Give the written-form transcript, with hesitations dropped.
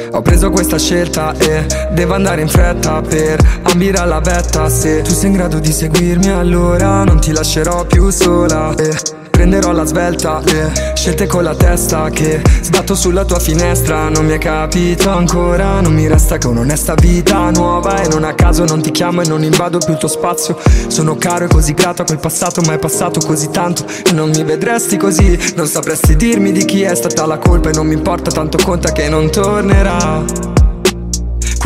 Ho preso questa scelta e devo andare in fretta per ambire alla vetta. Se tu sei in grado di seguirmi allora non ti lascerò più sola e prenderò la svelta, le scelte con la testa che sbatto sulla tua finestra. Non mi è capito ancora, non mi resta che un'onesta vita nuova. E non a caso non ti chiamo e non invado più il tuo spazio. Sono caro e così grato a quel passato, ma è passato così tanto e non mi vedresti così. Non sapresti dirmi di chi è stata la colpa e non mi importa tanto, conta che non tornerà.